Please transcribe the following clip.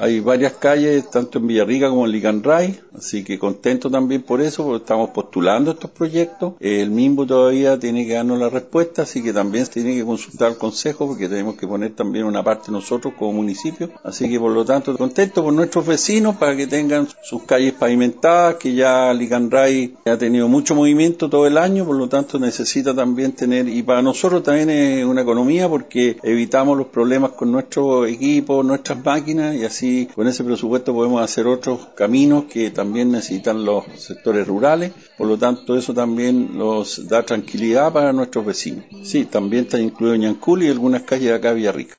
Hay varias calles, tanto en Villarrica como en Licanray, así que contento también por eso, porque estamos postulando estos proyectos. El MIMBU todavía tiene que darnos la respuesta, así que también se tiene que consultar al Consejo, porque tenemos que poner también una parte nosotros como municipio. Así que por lo tanto, contento por nuestros vecinos para que tengan sus calles pavimentadas, que ya Licanray ha tenido mucho movimiento todo el año, por lo tanto necesita también tener, y para nosotros también es una economía, porque evitamos los problemas con nuestros equipos, nuestras máquinas, y así con ese presupuesto podemos hacer otros caminos que también necesitan los sectores rurales. Por lo tanto, eso también nos da tranquilidad para nuestros vecinos. Sí, también está incluido Ñancul y algunas calles de acá de Villarrica.